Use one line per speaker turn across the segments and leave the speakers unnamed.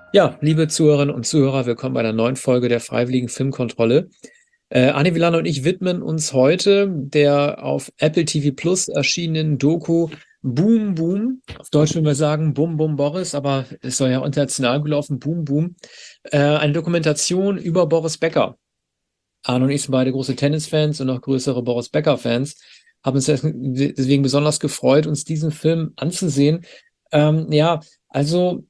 Ja, liebe Zuhörerinnen und Zuhörer, willkommen bei einer neuen Folge der Freiwilligen Filmkontrolle. Anne Villano und ich widmen uns heute der auf Apple TV Plus erschienenen Doku Boom Boom. Auf Deutsch würden wir sagen Bum Bum Boris, aber es soll ja international gelaufen, Boom Boom. Eine Dokumentation über Boris Becker. Arne und ich sind beide große Tennisfans und noch größere Boris Becker-Fans. Haben uns deswegen besonders gefreut, uns diesen Film anzusehen. Ja, also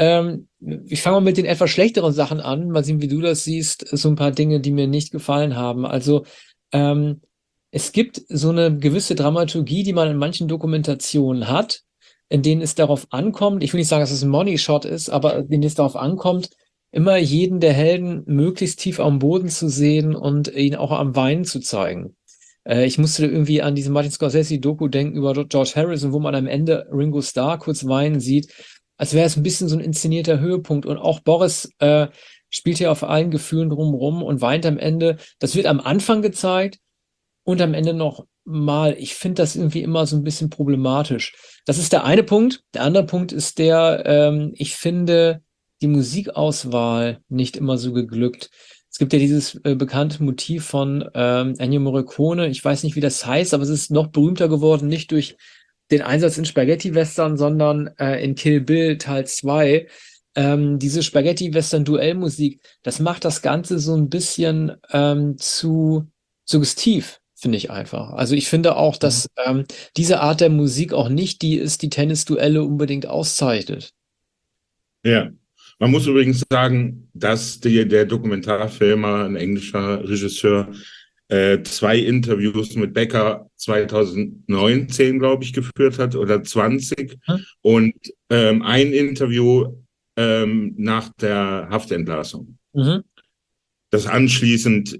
ich fange mal mit den etwas schlechteren Sachen an. Mal sehen, wie du das siehst. So ein paar Dinge, die mir nicht gefallen haben. Also ähm, es gibt so eine gewisse Dramaturgie, die man in manchen Dokumentationen hat, in denen es darauf ankommt, ich will nicht sagen, dass es ein Money Shot ist, aber in denen es darauf ankommt, immer jeden der Helden möglichst tief am Boden zu sehen und ihn auch am Weinen zu zeigen. Ich musste irgendwie an diese Martin Scorsese-Doku denken über George Harrison, wo man am Ende Ringo Starr kurz weinen sieht, als wäre es ein bisschen so ein inszenierter Höhepunkt. Und auch Boris spielt hier auf allen Gefühlen drumherum und weint am Ende. Das wird am Anfang gezeigt und am Ende noch mal. Ich finde das irgendwie immer so ein bisschen problematisch. Das ist der eine Punkt. Der andere Punkt ist der, ich finde die Musikauswahl nicht immer so geglückt. Es gibt ja dieses bekannte Motiv von Ennio Morricone. Ich weiß nicht, wie das heißt, aber es ist noch berühmter geworden, nicht durch den Einsatz in Spaghetti-Western, sondern in Kill Bill Teil 2. Diese Spaghetti-Western-Duellmusik, das macht das Ganze so ein bisschen zu suggestiv, finde ich einfach. Also ich finde auch, dass diese Art der Musik auch nicht die ist, die Tennisduelle unbedingt auszeichnet.
Ja, man muss übrigens sagen, dass der Dokumentarfilmer, ein englischer Regisseur, zwei Interviews mit Becker 2019, glaube ich, geführt hat oder 20
Hm?
und ein Interview nach der Haftentlassung,
Mhm.
das anschließend,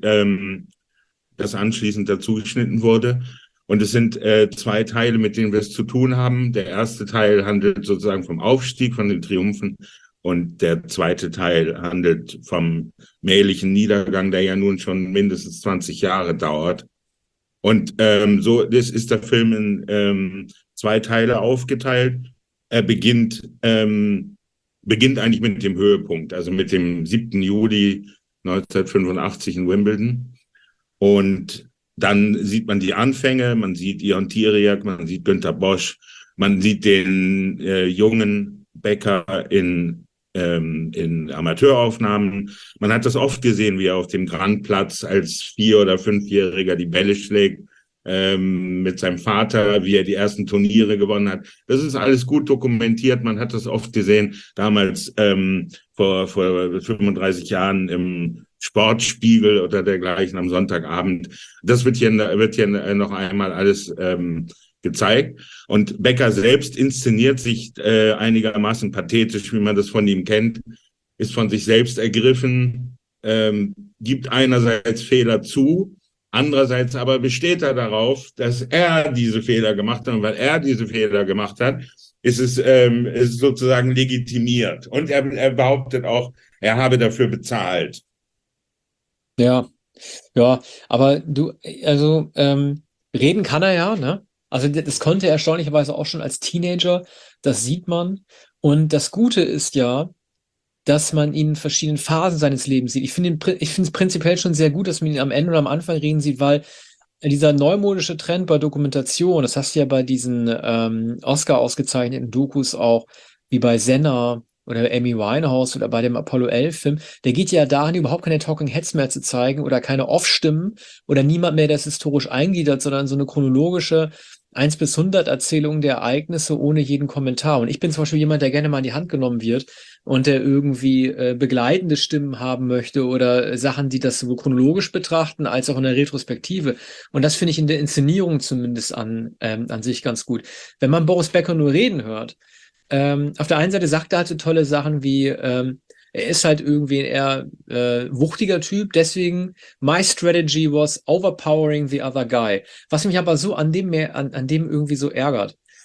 das anschließend dazu geschnitten wurde. Und es sind zwei Teile, mit denen wir es zu tun haben. Der erste Teil handelt sozusagen vom Aufstieg, von den Triumphen. Und der zweite Teil handelt vom mählichen Niedergang, der ja nun schon mindestens 20 Jahre dauert. Und so das ist der Film in zwei Teile aufgeteilt. Er beginnt eigentlich mit dem Höhepunkt, also mit dem 7. Juli 1985 in Wimbledon. Und dann sieht man die Anfänge, man sieht Ion Tiriac, man sieht Günter Bosch, man sieht den jungen Bäcker in Amateuraufnahmen. Man hat das oft gesehen, wie er auf dem Grandplatz als 4- oder 5-Jähriger die Bälle schlägt, mit seinem Vater, wie er die ersten Turniere gewonnen hat. Das ist alles gut dokumentiert. Man hat das oft gesehen, damals vor 35 Jahren im Sportspiegel oder dergleichen am Sonntagabend. Das wird hier noch einmal alles gezeigt. Und Becker selbst inszeniert sich einigermaßen pathetisch, wie man das von ihm kennt, ist von sich selbst ergriffen, gibt einerseits Fehler zu, andererseits aber besteht er darauf, dass er diese Fehler gemacht hat. Und weil er diese Fehler gemacht hat, ist es sozusagen legitimiert. Und er behauptet auch, er habe dafür bezahlt.
Ja, ja, aber du, also reden kann er ja, ne? Also das konnte er erstaunlicherweise auch schon als Teenager, das sieht man. Und das Gute ist ja, dass man ihn in verschiedenen Phasen seines Lebens sieht. Ich finde es prinzipiell schon sehr gut, dass man ihn am Ende oder am Anfang reden sieht, weil dieser neumodische Trend bei Dokumentation, das hast du ja bei diesen Oscar ausgezeichneten Dokus auch, wie bei Senna oder Amy Winehouse oder bei dem Apollo 11 Film, der geht ja dahin, überhaupt keine Talking Heads mehr zu zeigen oder keine Off-Stimmen oder niemand mehr, der es historisch eingliedert, sondern so eine chronologische 1 bis 100 Erzählung der Ereignisse ohne jeden Kommentar. Und ich bin zum Beispiel jemand, der gerne mal in die Hand genommen wird und der irgendwie begleitende Stimmen haben möchte oder Sachen, die das sowohl chronologisch betrachten als auch in der Retrospektive. Und das finde ich in der Inszenierung zumindest an sich ganz gut. Wenn man Boris Becker nur reden hört, auf der einen Seite sagt er halt so tolle Sachen wie, er ist halt irgendwie ein eher wuchtiger Typ, deswegen my strategy was overpowering the other guy. Was mich aber so an dem irgendwie so ärgert.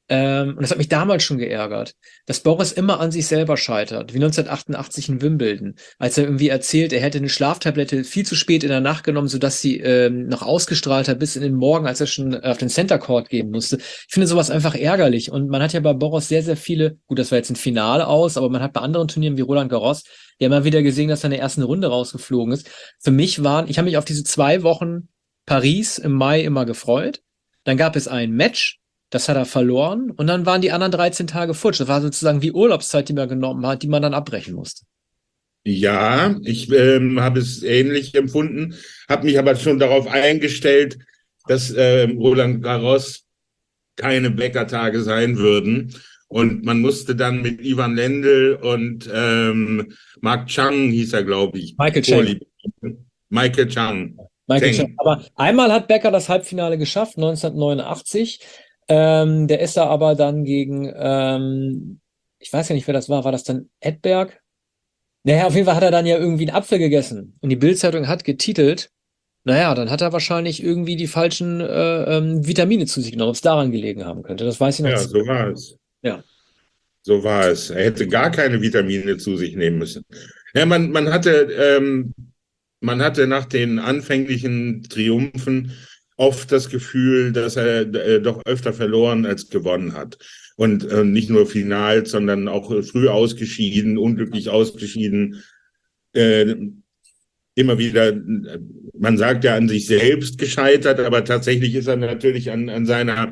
Und das hat mich damals schon geärgert, dass Boris immer an sich selber scheitert, wie 1988 in Wimbledon, als er irgendwie erzählt, er hätte eine Schlaftablette viel zu spät in der Nacht genommen, sodass sie noch ausgestrahlt hat bis in den Morgen, als er schon auf den Center Court gehen musste. Ich finde sowas einfach ärgerlich. Und man hat ja bei Boris sehr, sehr viele, gut, das war jetzt ein Finale aus, aber man hat bei anderen Turnieren wie Roland Garros ja immer wieder gesehen, dass er in der ersten Runde rausgeflogen ist. Für mich ich habe mich auf diese 2 Wochen Paris im Mai immer gefreut. Dann gab es ein Match, das hat er verloren und dann waren die anderen 13 Tage futsch. Das war sozusagen wie Urlaubszeit, die man genommen hat, die man dann abbrechen musste.
Ja, ich habe es ähnlich empfunden, habe mich aber schon darauf eingestellt, dass Roland Garros keine Bäckertage sein würden. Und man musste dann mit Ivan Lendl und Mark Chang, hieß er, glaube ich,
Michael Chang.
Michael Chang.
Michael Chang. Aber einmal hat Becker das Halbfinale geschafft, 1989. Der ist da aber dann gegen, ich weiß ja nicht, wer das war. War das dann Edberg? Naja, auf jeden Fall hat er dann ja irgendwie einen Apfel gegessen. Und die Bild-Zeitung hat getitelt, naja, dann hat er wahrscheinlich irgendwie die falschen Vitamine zu sich genommen, ob es daran gelegen haben könnte. Das weiß ich noch.
Ja, so war es.
Ja.
So war es. Er hätte gar keine Vitamine zu sich nehmen müssen. Ja, man hatte nach den anfänglichen Triumphen oft das Gefühl, dass er doch öfter verloren als gewonnen hat. Und nicht nur final, sondern auch früh ausgeschieden, unglücklich ausgeschieden. Immer wieder, man sagt ja an sich selbst gescheitert, aber tatsächlich ist er natürlich an seiner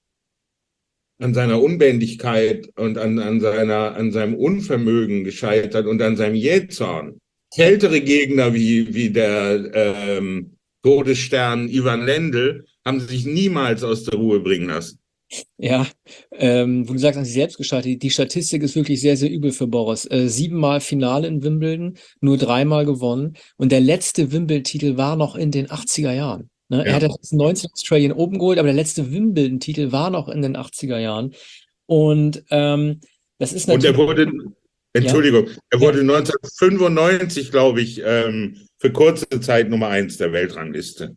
Unbändigkeit und an seinem Unvermögen gescheitert und an seinem Jähzorn. Ältere Gegner wie der Todesstern Ivan Lendl haben sich niemals aus der Ruhe bringen lassen.
Ja, wo du sagst, an sich selbst gescheitert, die Statistik ist wirklich sehr, sehr übel für Boris. 7-mal Finale in Wimbledon, nur 3-mal gewonnen. Und der letzte Wimbledon-Titel war noch in den 80er Jahren. Ne? Er hat das 19 Australian Open geholt, aber der letzte Wimbledon-Titel war noch in den 80er Jahren. Und das ist natürlich.
Und er wurde, Entschuldigung, er wurde 1995, glaube ich, für kurze Zeit Nummer 1 der Weltrangliste.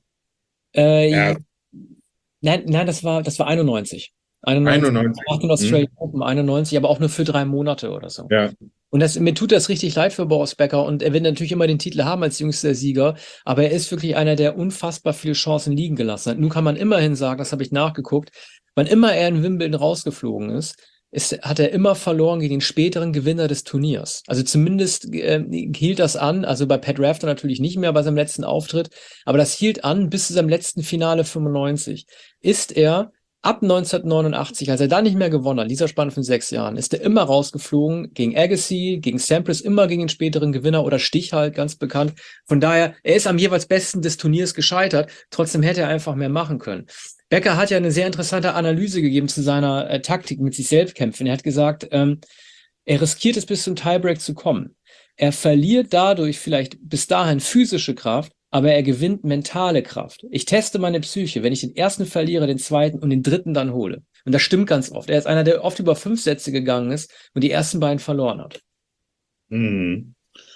Nein, das war 91. 91. Nach den Australian Open 91, aber auch nur für 3 Monate oder so.
Ja.
Und mir tut das richtig leid für Boris Becker und er wird natürlich immer den Titel haben als jüngster Sieger, aber er ist wirklich einer, der unfassbar viele Chancen liegen gelassen hat. Nun kann man immerhin sagen, das habe ich nachgeguckt, wann immer er in Wimbledon rausgeflogen hat er immer verloren gegen den späteren Gewinner des Turniers. Also zumindest hielt das an, also bei Pat Rafter natürlich nicht mehr bei seinem letzten Auftritt, aber das hielt an bis zu seinem letzten Finale 95. Ist er ab 1989, als er da nicht mehr gewonnen hat, dieser Spanne von 6 Jahren, ist er immer rausgeflogen gegen Agassi, gegen Sampras, immer gegen den späteren Gewinner oder Stich halt, ganz bekannt. Von daher, er ist am jeweils besten des Turniers gescheitert. Trotzdem hätte er einfach mehr machen können. Becker hat ja eine sehr interessante Analyse gegeben zu seiner Taktik mit sich selbst kämpfen. Er hat gesagt, er riskiert es bis zum Tiebreak zu kommen. Er verliert dadurch vielleicht bis dahin physische Kraft, aber er gewinnt mentale Kraft. Ich teste meine Psyche, wenn ich den ersten verliere, den zweiten und den dritten dann hole. Und das stimmt ganz oft. Er ist einer, der oft über 5 Sätze gegangen ist und die ersten beiden verloren hat.
Mhm.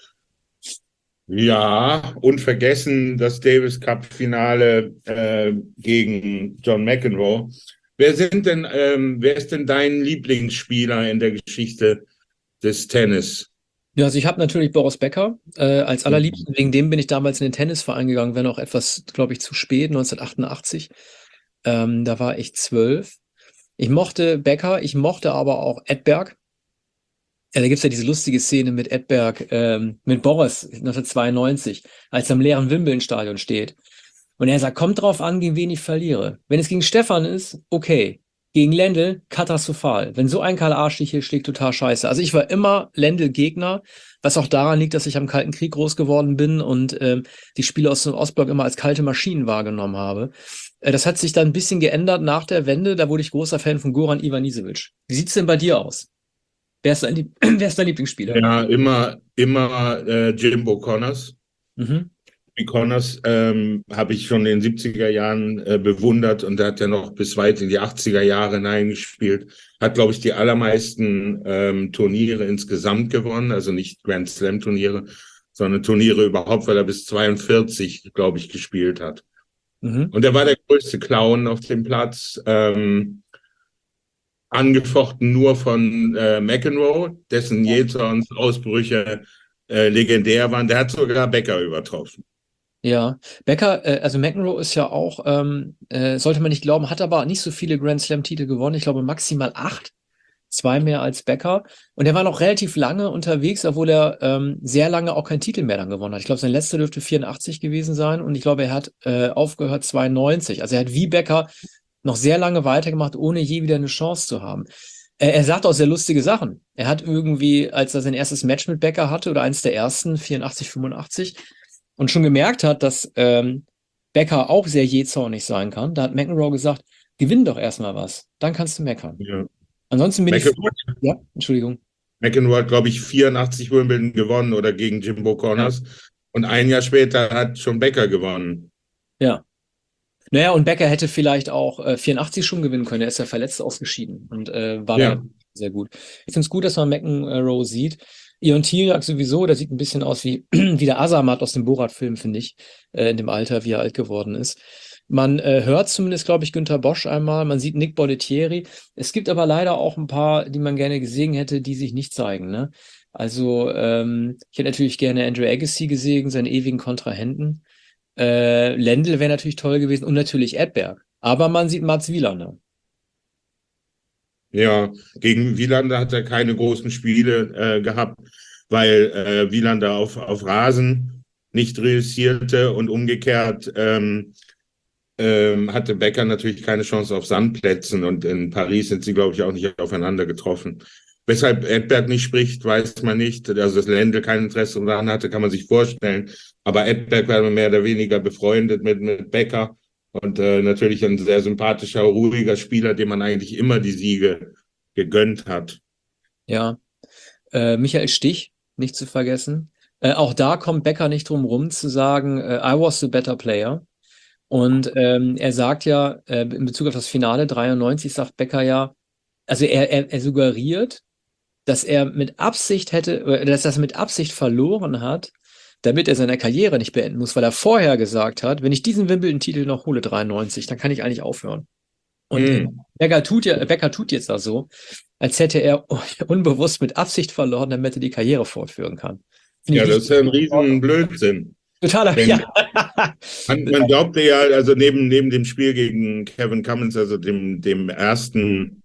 Ja, unvergessen das Davis Cup Finale gegen John McEnroe. Wer ist denn dein Lieblingsspieler in der Geschichte des Tennis?
Ja, also ich habe natürlich Boris Becker als allerliebsten. Wegen dem bin ich damals in den Tennisverein gegangen, wenn auch etwas, glaube ich, zu spät, 1988. Da war ich 12. Ich mochte Becker, ich mochte aber auch Edberg. Ja, da gibt's ja diese lustige Szene mit Edberg, mit Boris 1992, als er im leeren Wimbledon-Stadion steht. Und er sagt, kommt drauf an, gegen wen ich verliere. Wenn es gegen Stefan ist, okay. Gegen Lendl, katastrophal. Wenn so ein Karl Arschig hier schlägt, total scheiße. Also ich war immer Lendl-Gegner, was auch daran liegt, dass ich am Kalten Krieg groß geworden bin und die Spiele aus dem Ostblock immer als kalte Maschinen wahrgenommen habe. Das hat sich dann ein bisschen geändert nach der Wende. Da wurde ich großer Fan von Goran Ivanisevic. Wie sieht's denn bei dir aus? Wer ist dein Lieblingsspieler?
Ja, immer Jimbo Connors.
Mhm.
Connors habe ich schon in den 70er Jahren bewundert und er hat ja noch bis weit in die 80er Jahre hineingespielt. Hat, glaube ich, die allermeisten Turniere insgesamt gewonnen, also nicht Grand Slam Turniere, sondern Turniere überhaupt, weil er bis 42, glaube ich, gespielt hat. Mhm. Und er war der größte Clown auf dem Platz. angefochten nur von McEnroe, dessen Jähzorns Ausbrüche legendär waren. Der hat sogar Becker übertroffen.
Ja, Becker, also McEnroe ist ja auch, sollte man nicht glauben, hat aber nicht so viele Grand Slam-Titel gewonnen. Ich glaube maximal 8, 2 mehr als Becker. Und er war noch relativ lange unterwegs, obwohl er sehr lange auch keinen Titel mehr dann gewonnen hat. Ich glaube, sein letzter dürfte 84 gewesen sein und ich glaube, er hat aufgehört 92. Also er hat wie Becker noch sehr lange weitergemacht, ohne je wieder eine Chance zu haben. Er sagt auch sehr lustige Sachen. Er hat irgendwie, als er sein erstes Match mit Becker hatte, oder eins der ersten, 84, 85, und schon gemerkt hat, dass Becker auch sehr jähzornig sein kann, da hat McEnroe gesagt, gewinn doch erstmal was, dann kannst du meckern.
Ja.
Ansonsten bin ich...
McEnroe,
Ja, Entschuldigung.
McEnroe hat, glaube ich, 84 Wimbledon gewonnen oder gegen Jimbo
Ja.
Connors. Und ein Jahr später hat schon Becker gewonnen.
Ja. Naja, und Becker hätte vielleicht auch 84 schon gewinnen können. Er ist ja verletzt ausgeschieden und war
Ja.
da sehr gut. Ich finde es gut, dass man McEnroe sieht. Ion Tiriac sowieso, der sieht ein bisschen aus wie, wie der Azamat aus dem Borat-Film, finde ich, in dem Alter, wie er alt geworden ist. Man hört zumindest, glaube ich, Günter Bosch einmal, man sieht Nick Bollettieri. Es gibt aber leider auch ein paar, die man gerne gesehen hätte, die sich nicht zeigen. Ne? Also ich hätte natürlich gerne Andre Agassi gesehen, seinen ewigen Kontrahenten. Lendl wäre natürlich toll gewesen und natürlich Edberg. Aber man sieht Mats Wielander.
Ja, gegen Wielander hat er keine großen Spiele gehabt, weil Wielander auf Rasen nicht reüssierte und umgekehrt hatte Becker natürlich keine Chance auf Sandplätzen und in Paris sind sie, glaube ich, auch nicht aufeinander getroffen. Weshalb Edberg nicht spricht, weiß man nicht. Also, dass Lendl kein Interesse daran hatte, kann man sich vorstellen. Aber Edberg war mehr oder weniger befreundet mit Becker und natürlich ein sehr sympathischer, ruhiger Spieler, dem man eigentlich immer die Siege gegönnt hat.
Ja, Michael Stich, nicht zu vergessen. Auch da kommt Becker nicht drum rum zu sagen, I was the better player. Und er sagt ja, in Bezug auf das Finale 93 sagt Becker ja, also er suggeriert, dass er mit Absicht dass er das mit Absicht verloren hat, damit er seine Karriere nicht beenden muss, weil er vorher gesagt hat, wenn ich diesen Wimbledon-Titel noch hole, 93, dann kann ich eigentlich aufhören. Und Becker tut jetzt da so, als hätte er unbewusst mit Absicht verloren, damit er die Karriere fortführen kann.
Ja, das ist ja ein riesen Blödsinn.
Totaler,
Denn
ja.
man glaubte ja, also neben dem Spiel gegen Kevin Cummins, also dem ersten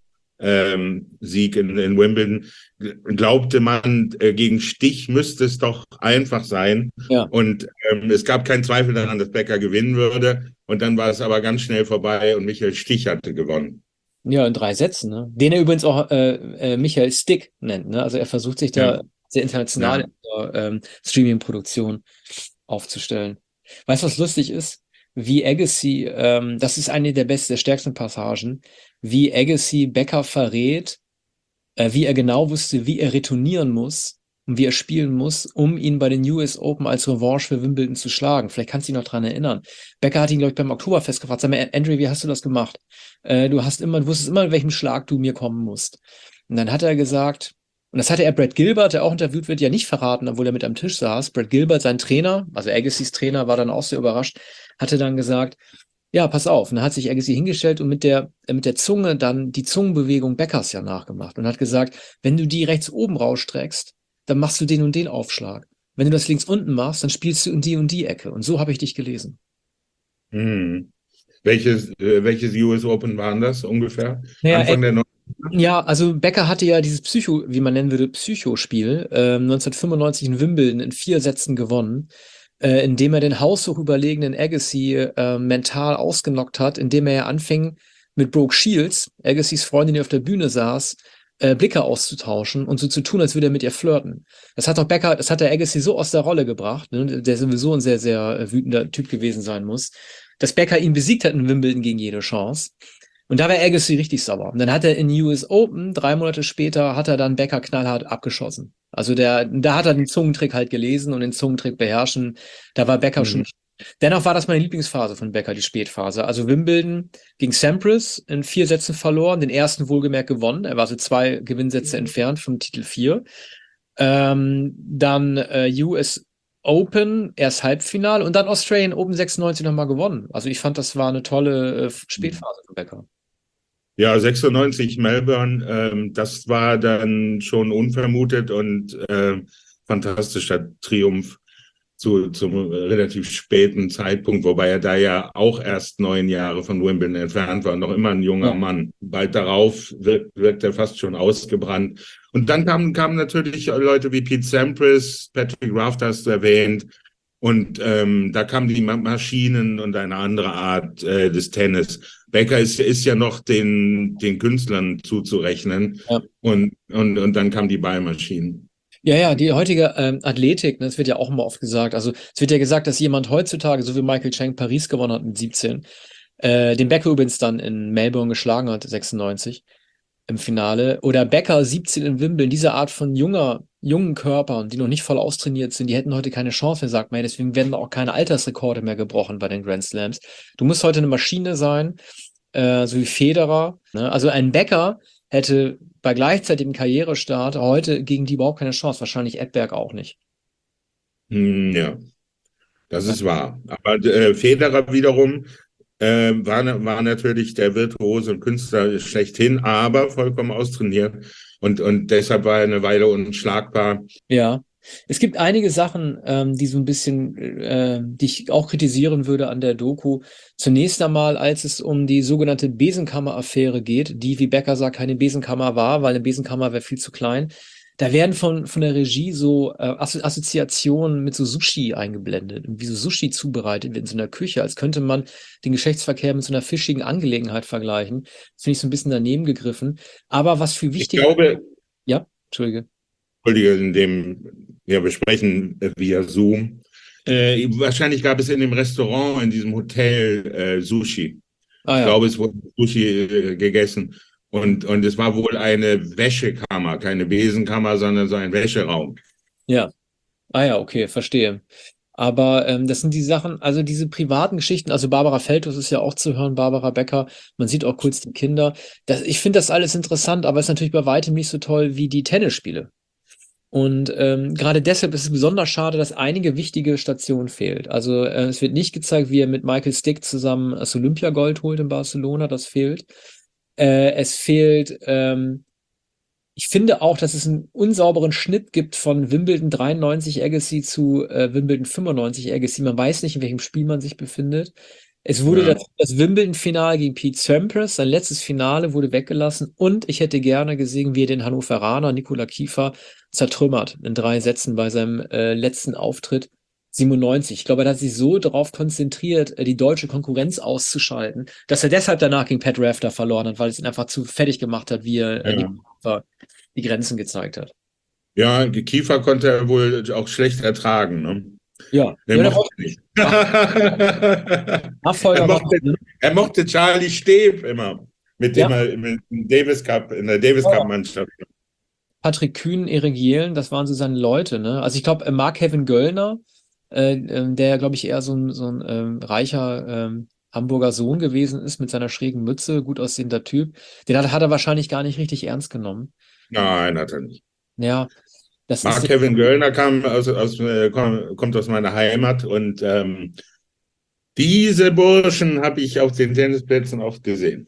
Sieg in Wimbledon, glaubte man, gegen Stich müsste es doch einfach sein.
Ja.
Und es gab keinen Zweifel daran, dass Becker gewinnen würde. Und dann war es aber ganz schnell vorbei und Michael Stich hatte gewonnen.
Ja, in 3 Sätzen, ne? Den er übrigens auch Michael Stick nennt, ne? Also er versucht sich da
Ja.
sehr international in der Streaming-Produktion aufzustellen. Weißt du, was lustig ist? Wie Agassi, das ist eine der stärksten Passagen, wie Agassi Becker verrät, wie er genau wusste, wie er retournieren muss und wie er spielen muss, um ihn bei den US Open als Revanche für Wimbledon zu schlagen. Vielleicht kannst du dich noch dran erinnern. Becker hat ihn, glaube ich, beim Oktoberfest gefragt, sag mal, Andre, wie hast du das gemacht? Du wusstest immer, in welchem Schlag du mir kommen musst. Und dann hat er gesagt, und das hatte er Brad Gilbert, der auch interviewt wird, ja nicht verraten, obwohl er mit am Tisch saß. Brad Gilbert, sein Trainer, also Agassys Trainer, war dann auch sehr überrascht, hatte dann gesagt, ja, pass auf. Und dann hat sich Agassi hingestellt und mit der Zunge dann die Zungenbewegung Beckers ja nachgemacht und hat gesagt, wenn du die rechts oben rausstreckst, dann machst du den und den Aufschlag. Wenn du das links unten machst, dann spielst du in die und die Ecke. Und so habe ich dich gelesen.
Welches US Open waren das ungefähr?
Naja,
Anfang der 90er?
Ja, also Becker hatte ja dieses wie man nennen würde, Psychospiel, 1995 in Wimbledon in 4 Sätzen gewonnen, indem er den haushoch überlegenen Agassi mental ausgenockt hat, indem er ja anfing mit Brooke Shields, Agassys Freundin, die auf der Bühne saß, Blicke auszutauschen und so zu tun, als würde er mit ihr flirten. Das hat der Agassi so aus der Rolle gebracht, ne, der sowieso ein sehr, sehr wütender Typ gewesen sein muss, dass Becker ihn besiegt hat in Wimbledon gegen jede Chance. Und da war Agassi richtig sauer. Und dann hat er in US Open, 3 Monate später, hat er dann Becker knallhart abgeschossen. Also da hat er den Zungentrick halt gelesen und den Zungentrick beherrschen. Da war Becker schon. Dennoch war das meine Lieblingsphase von Becker, die Spätphase. Also Wimbledon gegen Sampras in 4 Sätzen verloren, den ersten wohlgemerkt gewonnen. Er war so 2 Gewinnsätze entfernt vom Titel 4. Dann US Open, erst Halbfinale und dann Australian Open 96 nochmal gewonnen. Also ich fand, das war eine tolle Spätphase für Becker.
Ja, 96 Melbourne, das war dann schon unvermutet und fantastischer Triumph zum relativ späten Zeitpunkt, wobei er da ja auch erst 9 Jahre von Wimbledon entfernt war, noch immer ein junger
Ja.
Mann. Bald darauf wirkt er fast schon ausgebrannt. Und dann kamen natürlich Leute wie Pete Sampras, Patrick Rafter hast du erwähnt, und da kamen die Maschinen und eine andere Art des Tennis. Becker ist ja noch den Künstlern zuzurechnen,
Ja.
und dann kamen die Ballmaschinen.
Ja, ja, die heutige Athletik, ne, das wird ja auch immer oft gesagt. Also es wird ja gesagt, dass jemand heutzutage, so wie Michael Chang Paris gewonnen hat mit 17, den Becker übrigens dann in Melbourne geschlagen hat, 96 im Finale, oder Becker 17 in Wimbledon, diese Art von jungen Körpern, die noch nicht voll austrainiert sind, die hätten heute keine Chance mehr, sagt man. Deswegen werden auch keine Altersrekorde mehr gebrochen bei den Grand Slams. Du musst heute eine Maschine sein, so wie Federer. Ne? Also ein Becker hätte bei gleichzeitigem Karrierestart heute gegen die überhaupt keine Chance. Wahrscheinlich Edberg auch nicht.
Ja, das
Ja,
ist wahr. Aber Federer wiederum war natürlich der Virtuose und Künstler schlechthin, aber vollkommen austrainiert. Und deshalb war er eine Weile unschlagbar.
ja. Es gibt einige Sachen, die so ein bisschen, die ich auch kritisieren würde an der Doku. Zunächst einmal, als es um die sogenannte Besenkammer-Affäre geht, die, wie Becker sagt, keine Besenkammer war, weil eine Besenkammer wäre viel zu klein. Da werden von der Regie so Assoziationen mit so Sushi eingeblendet, wie so Sushi zubereitet wird in so einer Küche, als könnte man den Geschlechtsverkehr mit so einer fischigen Angelegenheit vergleichen. Das finde ich so ein bisschen daneben gegriffen. Aber was viel
Ich
wichtiger,
glaube,
ja, Entschuldige.
Entschuldige, in dem wir besprechen via Zoom. Wahrscheinlich gab es in dem Restaurant, in diesem Hotel Sushi.
Ah
Ich
ja,
glaube, es wurde Sushi gegessen. Und es war wohl eine Wäschekammer, keine Besenkammer, sondern so ein Wäscheraum.
ja. Ah ja, okay, verstehe. Aber das sind die Sachen, also diese privaten Geschichten, also Barbara Feldhuss ist ja auch zu hören, Barbara Becker, man sieht auch kurz die Kinder. Ich finde das alles interessant, aber es ist natürlich bei weitem nicht so toll wie die Tennisspiele. Und gerade deshalb ist es besonders schade, dass einige wichtige Stationen fehlt. Also es wird nicht gezeigt, wie er mit Michael Stick zusammen das Olympiagold holt in Barcelona, das fehlt. Es fehlt ich finde auch, dass es einen unsauberen Schnitt gibt von Wimbledon 93 Agassi zu Wimbledon 95 Agassi. Man weiß nicht, in welchem Spiel man sich befindet. Es wurde
Ja.
das Wimbledon-Finale gegen Pete Sampras, sein letztes Finale, wurde weggelassen. Und ich hätte gerne gesehen, wie er den Hannoveraner Nikola Kiefer zertrümmert in 3 Sätzen bei seinem letzten Auftritt 97. Ich glaube, er hat sich so darauf konzentriert, die deutsche Konkurrenz auszuschalten, dass er deshalb danach gegen Pat Rafter verloren hat, weil es ihn einfach zu fertig gemacht hat, wie er
Ja.
die Grenzen gezeigt hat.
Ja, die Kiefer konnte er wohl auch schlecht ertragen. Ne?
Ja,
Den
ja, der
mochte
wollte
er nicht.
Nachfolger machen. Ne?
Er mochte Charlie Steb immer, mit dem
Ja,
er im Davis Cup, in der Davis
ja.
Cup-Mannschaft.
Patrick Kühn, Erik Jelen, das waren so seine Leute. Ne? Also ich glaube, Mark-Kevin Göllner, der, glaube ich, eher so ein reicher Hamburger Sohn gewesen ist mit seiner schrägen Mütze, gut aussehender Typ, den hat er wahrscheinlich gar nicht richtig ernst genommen.
Nein, hat er nicht.
Ja, das ist.
Mark-Kevin Göllner kommt aus meiner Heimat, und diese Burschen habe ich auf den Tennisplätzen oft gesehen.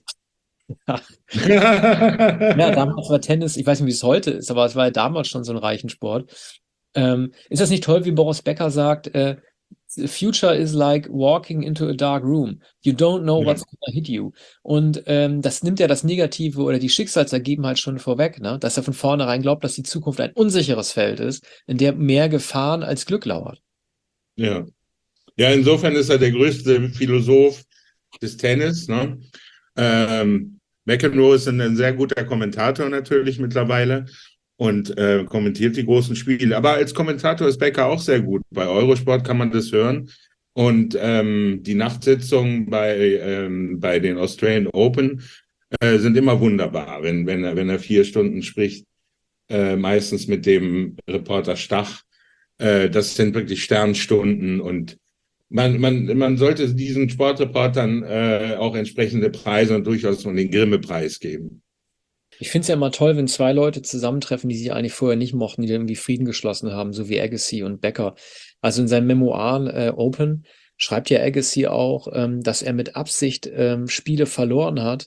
Ja, damals war Tennis, ich weiß nicht, wie es heute ist, aber es war ja damals schon so ein Reichensport. Ist das nicht toll, wie Boris Becker sagt, the future is like walking into a dark room. You don't know
Ja.
what's gonna hit you. Und das nimmt ja das Negative oder die Schicksalsergebenheit schon vorweg, ne? Dass er von vornherein glaubt, dass die Zukunft ein unsicheres Feld ist, in der mehr Gefahren als Glück lauert.
Ja. Ja, insofern ist er der größte Philosoph des Tennis. Ne? McEnroe ist ein sehr guter Kommentator natürlich mittlerweile und kommentiert die großen Spiele. Aber als Kommentator ist Becker auch sehr gut. Bei Eurosport kann man das hören. Und die Nachtsitzungen bei den Australian Open sind immer wunderbar, wenn er 4 Stunden spricht, meistens mit dem Reporter Stach. Das sind wirklich Sternstunden, und man sollte diesen Sportreportern auch entsprechende Preise und durchaus mal den Grimme-Preis geben.
Ich finde es ja immer toll, wenn 2 Leute zusammentreffen, die sich eigentlich vorher nicht mochten, die dann irgendwie Frieden geschlossen haben, so wie Agassi und Becker. Also in seinem Memoir Open schreibt ja Agassi auch, dass er mit Absicht Spiele verloren hat,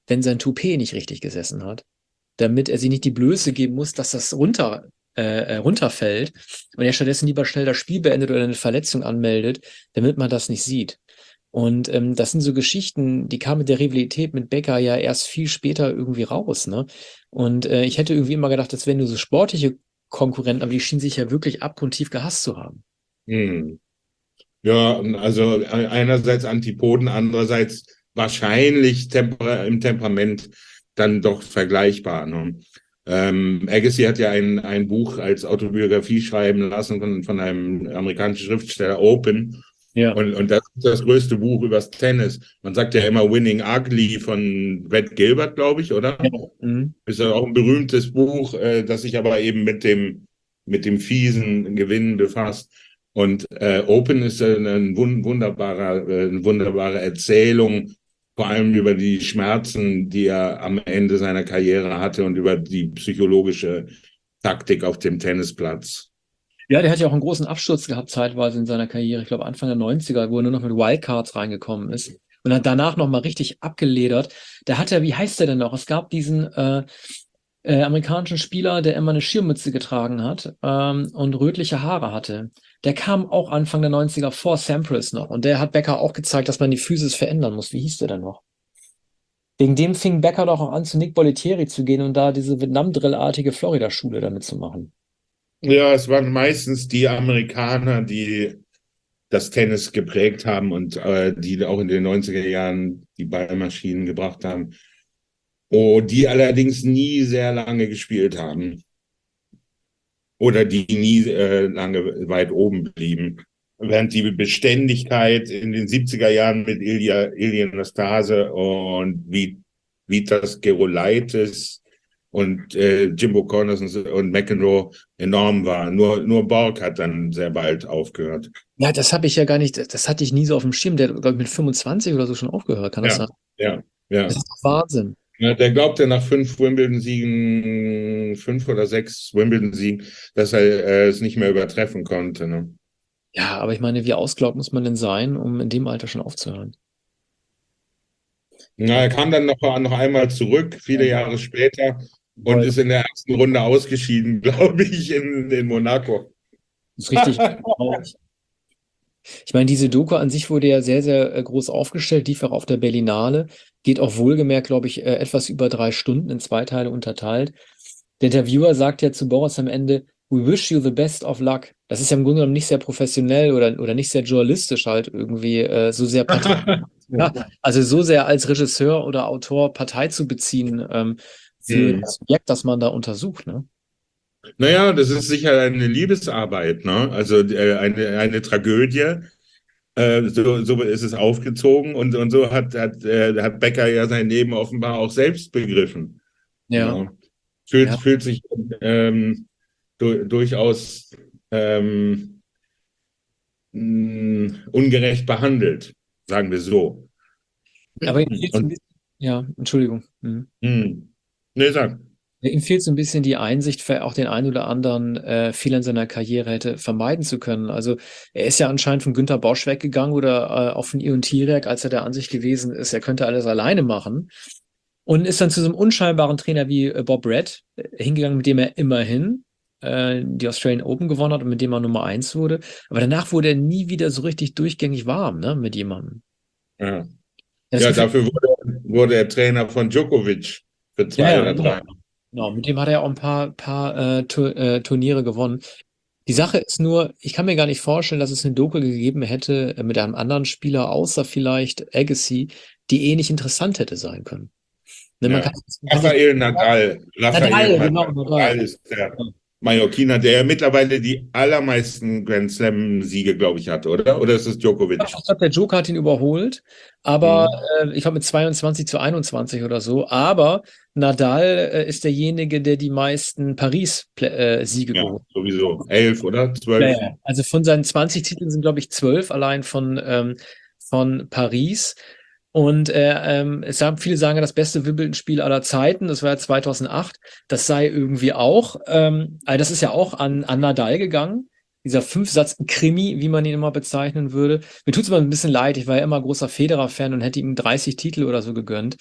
wenn sein Toupet nicht richtig gesessen hat, damit er sich nicht die Blöße geben muss, dass das runterfällt und er stattdessen lieber schnell das Spiel beendet oder eine Verletzung anmeldet, damit man das nicht sieht. Und das sind so Geschichten, die kamen mit der Rivalität mit Becker ja erst viel später irgendwie raus, ne? Und ich hätte irgendwie immer gedacht, das wären nur so sportliche Konkurrenten, aber die schienen sich ja wirklich abgrundtief gehasst zu haben.
Hm. Ja, also einerseits Antipoden, andererseits wahrscheinlich im Temperament dann doch vergleichbar. Ne? Agassi hat ja ein Buch als Autobiografie schreiben lassen von einem amerikanischen Schriftsteller, Open.
Ja.
Und das ist das größte Buch übers Tennis. Man sagt ja immer Winning Ugly von Brad Gilbert, glaube ich, oder?
Ja. Mhm.
Ist ja auch ein berühmtes Buch, das sich aber eben mit dem fiesen Gewinnen befasst. Und Open ist eine wunderbare Erzählung, vor allem über die Schmerzen, die er am Ende seiner Karriere hatte und über die psychologische Taktik auf dem Tennisplatz.
Ja, der hat ja auch einen großen Absturz gehabt zeitweise in seiner Karriere. Ich glaube Anfang der 90er, wo er nur noch mit Wildcards reingekommen ist. Und hat danach nochmal richtig abgeledert. Da hat er, wie heißt der denn noch? Es gab diesen amerikanischen Spieler, der immer eine Schirmmütze getragen hat und rötliche Haare hatte. Der kam auch Anfang der 90er vor Sampras noch. Und der hat Becker auch gezeigt, dass man die Physis verändern muss. Wie hieß der denn noch? Wegen dem fing Becker doch auch an, zu Nick Bollettieri zu gehen und da diese Vietnam-Drill-artige Florida-Schule damit zu machen.
Ja, es waren meistens die Amerikaner, die das Tennis geprägt haben und die auch in den 90er Jahren die Ballmaschinen gebracht haben. Oh, die allerdings nie sehr lange gespielt haben. Oder die nie lange weit oben blieben. Während die Beständigkeit in den 70er Jahren mit Ilya Nastase und Vitas Gerulaitis und Jimbo Connors und McEnroe enorm war. Nur Borg hat dann sehr bald aufgehört.
Ja, das habe ich ja gar nicht, das hatte ich nie so auf dem Schirm. Der hat, glaube ich, mit 25 oder so schon aufgehört, kann das sein?
Ja.
Das ist doch Wahnsinn.
Ja, der glaubte nach 5 Wimbledon-Siegen, 5 oder 6 Wimbledon-Siegen, dass er es nicht mehr übertreffen konnte. Ne?
Ja, aber ich meine, wie ausgelaugt muss man denn sein, um in dem Alter schon aufzuhören?
Na, er kam dann noch einmal zurück, viele Jahre später, und ist in der ersten Runde ausgeschieden, glaube ich, in Monaco.
Das ist richtig traurig. Ich meine, diese Doku an sich wurde ja sehr, sehr groß aufgestellt, lief auch auf der Berlinale, geht auch wohlgemerkt, glaube ich, etwas über 3 Stunden in 2 Teile unterteilt. Der Interviewer sagt ja zu Boris am Ende, "We wish you the best of luck." Das ist ja im Grunde genommen nicht sehr professionell oder nicht sehr journalistisch halt irgendwie so sehr Partei. Ja, also so sehr als Regisseur oder Autor Partei zu beziehen für das Objekt, das man da untersucht, ne?
Naja, das ist sicher eine Liebesarbeit, ne? Also eine Tragödie. So ist es aufgezogen und so hat Becker ja sein Leben offenbar auch selbst begriffen.
Ja.
Ja. Fühlt sich durchaus ungerecht behandelt, sagen wir so.
Aber ihm fehlt so ein bisschen, ja, Entschuldigung.
Nee, sag.
Ihm fehlt so ein bisschen die Einsicht, für auch den einen oder anderen Fehler in seiner Karriere hätte vermeiden zu können. Also er ist ja anscheinend von Günter Bosch weggegangen oder auch von Ion Tierek, als er der Ansicht gewesen ist, er könnte alles alleine machen. Und ist dann zu so einem unscheinbaren Trainer wie Bob Brett hingegangen, mit dem er immerhin die Australian Open gewonnen hat und mit dem er Nummer 1 wurde. Aber danach wurde er nie wieder so richtig durchgängig warm, ne, mit jemandem.
Ja, dafür wurde er Trainer von Djokovic für 2 oder 3.
Genau, mit dem hat er auch ein paar Turniere gewonnen. Die Sache ist nur, ich kann mir gar nicht vorstellen, dass es eine Doku gegeben hätte mit einem anderen Spieler, außer vielleicht Agassi, die ähnlich interessant hätte sein können. Ne, man kann
Rafael Nadal.
Nadal
ist der Mallorquiner, der ja mittlerweile die allermeisten Grand Slam-Siege, glaube ich, hat, oder? Oder ist es Djokovic?
Ich glaube, der Joker hat ihn überholt, aber ich glaube mit 22-21 oder so. Aber Nadal ist derjenige, der die meisten Paris-Siege geholt hat.
Sowieso. 11 oder 12?
Ja. Also von seinen 20 Titeln sind, glaube ich, 12 allein von Paris. Und viele sagen, das beste Wimbledon-Spiel aller Zeiten, das war ja 2008, das sei irgendwie auch, also das ist ja auch an Nadal gegangen, dieser 5-Satz-Krimi, wie man ihn immer bezeichnen würde. Mir tut es immer ein bisschen leid, ich war ja immer großer Federer-Fan und hätte ihm 30 Titel oder so gegönnt.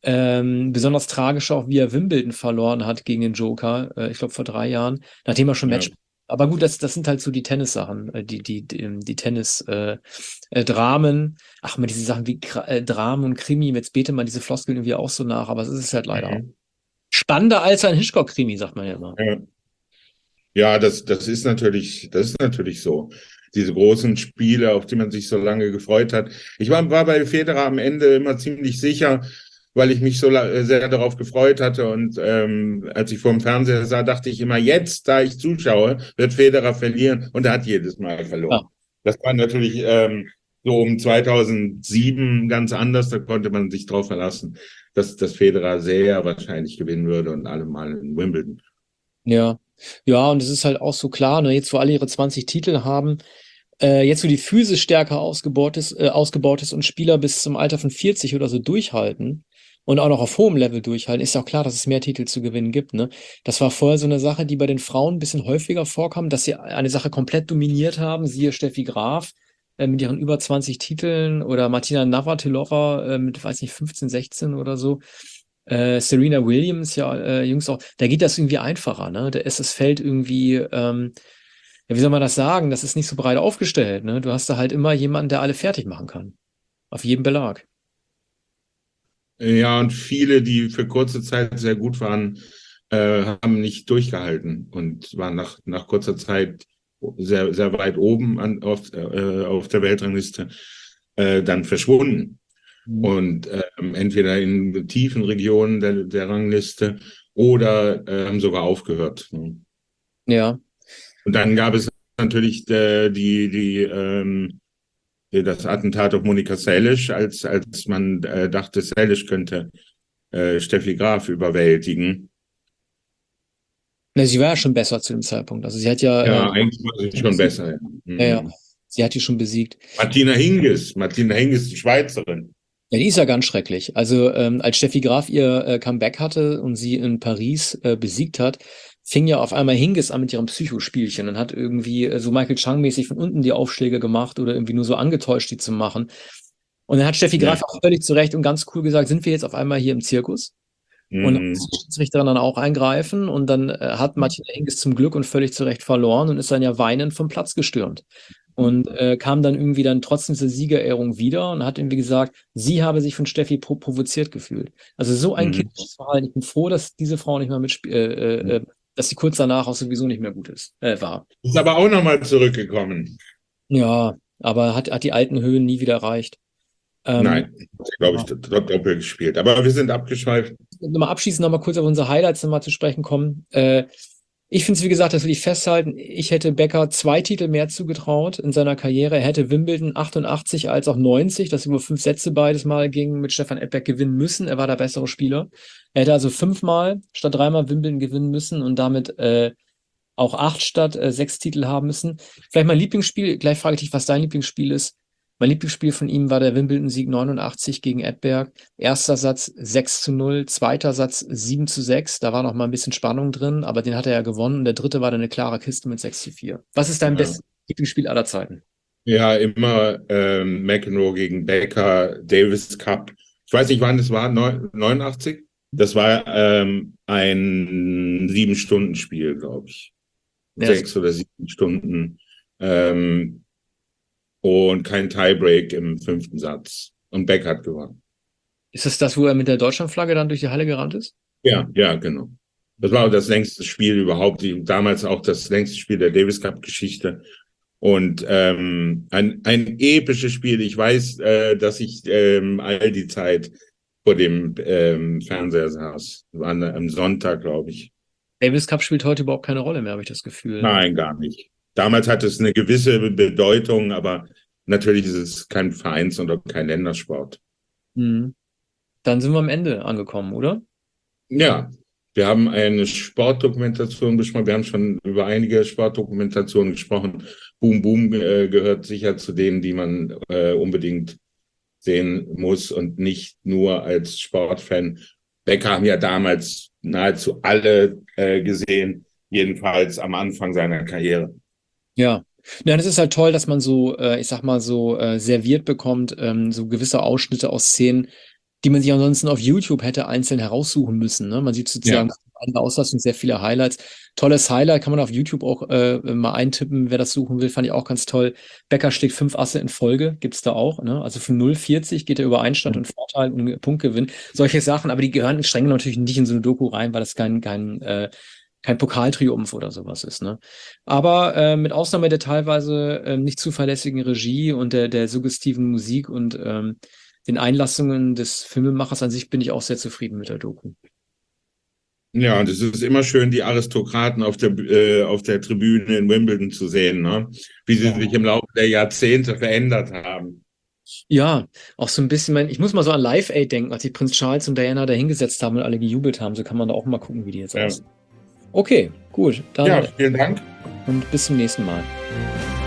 Besonders tragisch auch, wie er Wimbledon verloren hat gegen den Joker, ich glaube vor 3 Jahren, nachdem er schon
Ja.
Match. Aber gut, das sind halt so die Tennissachen, die Tennis-Dramen. Ach, mal diese Sachen wie Dramen und Krimi, jetzt bete man diese Floskeln irgendwie auch so nach, aber es ist halt leider auch.
Mhm.
Spannender als ein Hitchcock-Krimi, sagt man ja immer.
Ja. Ja, das ist natürlich so. Diese großen Spiele, auf die man sich so lange gefreut hat. Ich war bei Federer am Ende immer ziemlich sicher, weil ich mich so sehr darauf gefreut hatte. Und als ich vor dem Fernseher sah, dachte ich immer, jetzt, da ich zuschaue, wird Federer verlieren. Und er hat jedes Mal verloren.
Ja.
Das war natürlich so um 2007 ganz anders. Da konnte man sich drauf verlassen, dass Federer sehr wahrscheinlich gewinnen würde und allemal in Wimbledon.
Ja. Ja, und es ist halt auch so klar, ne, jetzt wo alle ihre 20 Titel haben, jetzt wo die Physis stärker ausgebaut ist und Spieler bis zum Alter von 40 oder so durchhalten und auch noch auf hohem Level durchhalten, ist ja auch klar, dass es mehr Titel zu gewinnen gibt, ne? Das war vorher so eine Sache, die bei den Frauen ein bisschen häufiger vorkam, dass sie eine Sache komplett dominiert haben, siehe Steffi Graf mit ihren über 20 Titeln oder Martina Navratilova mit, weiß nicht, 15, 16 oder so. Serena Williams, ja, Jungs auch, da geht das irgendwie einfacher, ne? Da ist das Feld irgendwie, ja, wie soll man das sagen? Das ist nicht so breit aufgestellt, ne? Du hast da halt immer jemanden, der alle fertig machen kann. Auf jedem Belag.
Ja, und viele, die für kurze Zeit sehr gut waren, haben nicht durchgehalten und waren nach kurzer Zeit sehr, sehr weit oben auf der Weltrangliste dann verschwunden.
Mhm.
Und entweder in tiefen Regionen der Rangliste oder haben sogar aufgehört.
Ja.
Und dann gab es natürlich das Attentat auf Monika Seles, als man dachte, Seles könnte Steffi Graf überwältigen.
Na, sie war ja schon besser zu dem Zeitpunkt. Also sie hat ja,
Ja, eigentlich war sie schon
besiegt.
besser. Ja.
Ja, ja.
Mhm.
Sie hat die schon besiegt.
Martina Hingis, die Schweizerin.
Ja, die ist ja ganz schrecklich. Also als Steffi Graf ihr Comeback hatte und sie in Paris besiegt hat, fing ja auf einmal Hingis an mit ihrem Psychospielchen und hat irgendwie so Michael Chang-mäßig von unten die Aufschläge gemacht oder irgendwie nur so angetäuscht, die zu machen. Und dann hat Steffi
Ja.
Graf auch völlig zu Recht und ganz cool gesagt, sind wir jetzt auf einmal hier im Zirkus? Und dann muss
Mhm.
die Schiedsrichterin dann auch eingreifen und dann hat Martina Hingis zum Glück und völlig zu Recht verloren und ist dann ja weinend vom Platz gestürmt. Und kam dann irgendwie dann trotzdem zur Siegerehrung wieder und hat irgendwie gesagt, sie habe sich von Steffi provoziert gefühlt. Also so ein
Mhm.
kindisches Verhalten. Ich bin froh, dass diese Frau nicht mehr mitspielt, dass sie kurz danach auch sowieso nicht mehr gut war.
Ist aber auch nochmal zurückgekommen.
Ja, aber hat die alten Höhen nie wieder erreicht.
Nein, glaube ich,
Ja.
doppelt gespielt. Aber wir sind abgeschweift.
Nochmal abschließend nochmal kurz auf unsere Highlights nochmal zu sprechen kommen. Ich finde es, wie gesagt, das will ich festhalten. Ich hätte Becker 2 Titel mehr zugetraut in seiner Karriere. Er hätte Wimbledon 88 als auch 90, das über 5 Sätze beides Mal ging, mit Stefan Edberg gewinnen müssen. Er war der bessere Spieler. Er hätte also 5-mal statt 3-mal Wimbledon gewinnen müssen und damit auch 8 statt 6 Titel haben müssen. Vielleicht mein Lieblingsspiel, gleich frage ich dich, was dein Lieblingsspiel ist. Mein Lieblingsspiel von ihm war der Wimbledon-Sieg 89 gegen Edberg. Erster Satz 6-0, zweiter Satz 7-6. Da war noch mal ein bisschen Spannung drin, aber den hat er ja gewonnen. Und der dritte war dann eine klare Kiste mit 6-4. Was ist dein
Ja,
bestes Lieblingsspiel aller Zeiten?
ja immer McEnroe gegen Becker, Davis Cup. Ich weiß nicht, wann es war, 89? Das war ein 7-Stunden-Spiel, glaube ich.
Ja,
6 oder 7 Stunden. Ähm, und kein Tiebreak im 5. Satz. Und Beck hat gewonnen.
ist es das, wo er mit der Deutschlandflagge dann durch die Halle gerannt ist?
Ja, ja, genau. Das war auch das längste Spiel überhaupt, damals auch das längste Spiel der Davis Cup-Geschichte. Und ein episches Spiel. Ich weiß, dass ich all die Zeit vor dem Fernseher saß. War am Sonntag, glaube ich.
Davis Cup spielt heute überhaupt keine Rolle mehr, habe ich das Gefühl.
Nein, gar nicht. Damals hatte es eine gewisse Bedeutung, aber natürlich ist es kein Vereins- und auch kein Ländersport.
Mhm. Dann sind wir am Ende angekommen, oder?
Ja, wir haben eine Sportdokumentation besprochen. Wir haben schon über einige Sportdokumentationen gesprochen. Boom Boom gehört sicher zu denen, die man unbedingt sehen muss und nicht nur als Sportfan. Becker haben ja damals nahezu alle gesehen, jedenfalls am Anfang seiner Karriere.
Ja. Ja, das ist halt toll, dass man so, ich sag mal so, serviert bekommt, so gewisse Ausschnitte aus Szenen, die man sich ansonsten auf YouTube hätte einzeln heraussuchen müssen. Ne? Man sieht sozusagen
Ja.
eine Auslastung, sehr viele Highlights. Tolles Highlight, kann man auf YouTube auch mal eintippen, wer das suchen will, fand ich auch ganz toll. Becker schlägt 5 Asse in Folge, gibt's da auch. Ne? Also für 0,40 geht er über Einstand und Vorteil und Punktgewinn. Solche Sachen, aber die gehören streng natürlich nicht in so eine Doku rein, weil das kein Pokaltriumph oder sowas ist. Ne? Aber mit Ausnahme der teilweise nicht zuverlässigen Regie und der suggestiven Musik und den Einlassungen des Filmemachers an sich bin ich auch sehr zufrieden mit der Doku.
Ja, und es ist immer schön, die Aristokraten auf der Tribüne in Wimbledon zu sehen, ne? Wie sie sich im Laufe der Jahrzehnte verändert haben.
Ja, auch so ein bisschen, ich muss mal so an Live Aid denken, als sich Prinz Charles und Diana da hingesetzt haben und alle gejubelt haben. So kann man da auch mal gucken, wie die jetzt
Ja.
aussehen. Okay, gut,
Ja,
dann
vielen Dank.
und bis zum nächsten Mal.